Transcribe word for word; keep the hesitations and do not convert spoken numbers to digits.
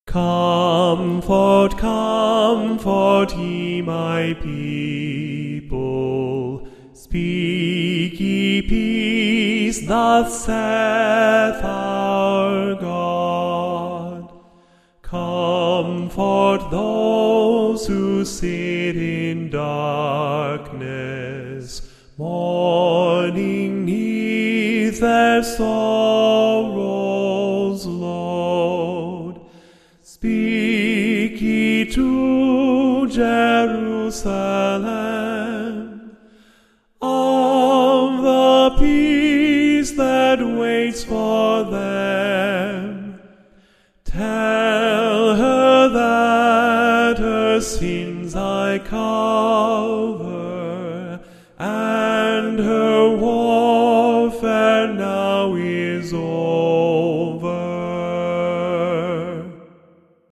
Comfort, comfort ye my people. Speak ye peace, thus saith our God. Comfort those who sit in darkness, mourning neath their sorrows load. Speak ye to Jerusalem of the peace that waits for them. Tell her that her sins I cover, and her